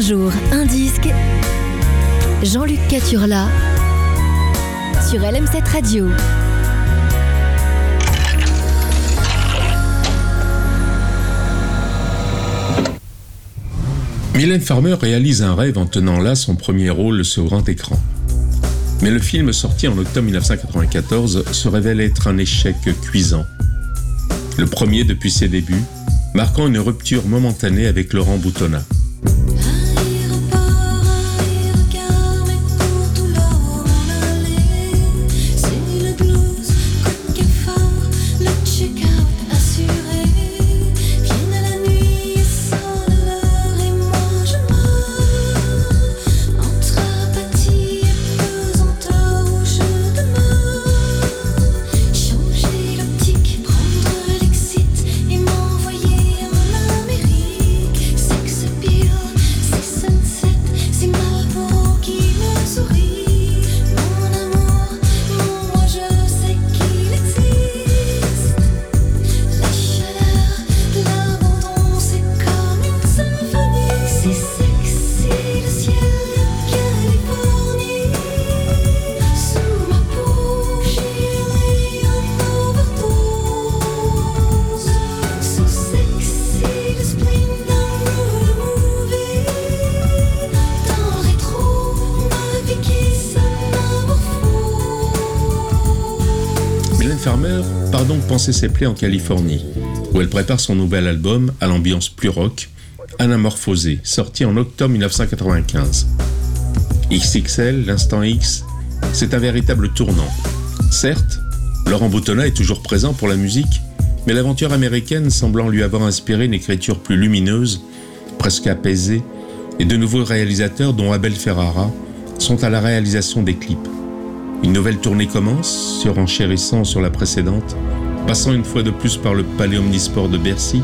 jour, un disque. Jean-Luc Caturla sur LM7 Radio. Mylène Farmer réalise un rêve en tenant là son premier rôle sur grand écran. Mais le film, sorti en octobre 1994, se révèle être un échec cuisant. Le premier depuis ses débuts, marquant une rupture momentanée avec Laurent Boutonnat. Farmer part donc panser ses plaies en Californie, où elle prépare son nouvel album à l'ambiance plus rock, Anamorphosé, sorti en octobre 1995. XXL, l'instant X, c'est un véritable tournant. Certes, Laurent Boutonnat est toujours présent pour la musique, mais l'aventure américaine semblant lui avoir inspiré une écriture plus lumineuse, presque apaisée, et de nouveaux réalisateurs dont Abel Ferrara sont à la réalisation des clips. Une nouvelle tournée commence, se renchérissant sur la précédente, passant une fois de plus par le Palais Omnisport de Bercy.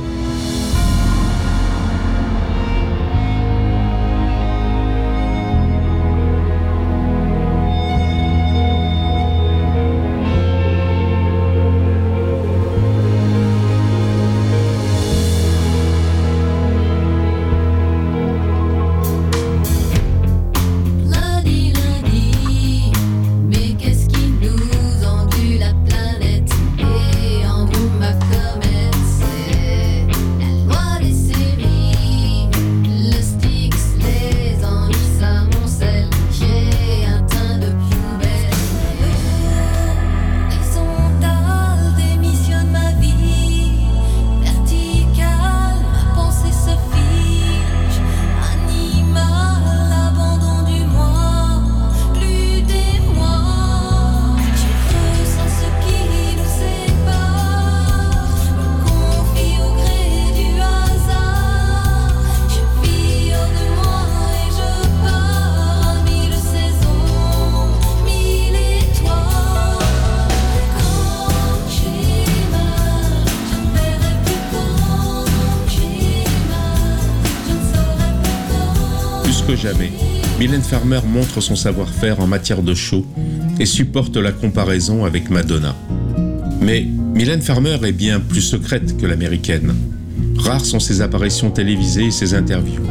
Jamais, Mylène Farmer montre son savoir-faire en matière de show et supporte la comparaison avec Madonna. Mais Mylène Farmer est bien plus secrète que l'américaine. Rares sont ses apparitions télévisées et ses interviews.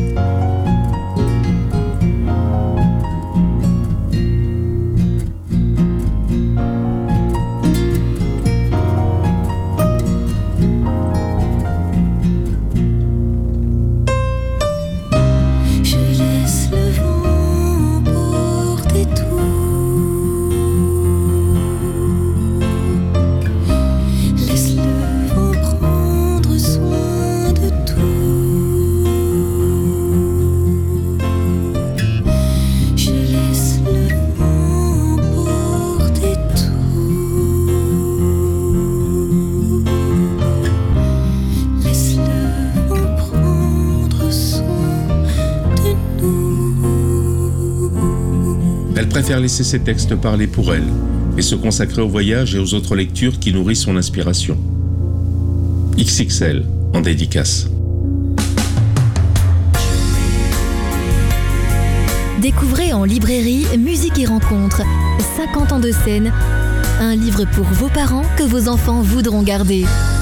Elle préfère laisser ses textes parler pour elle et se consacrer au voyage et aux autres lectures qui nourrissent son inspiration. XXL en dédicace. Découvrez en librairie Musique et Rencontres, 50 ans de scène, un livre pour vos parents que vos enfants voudront garder.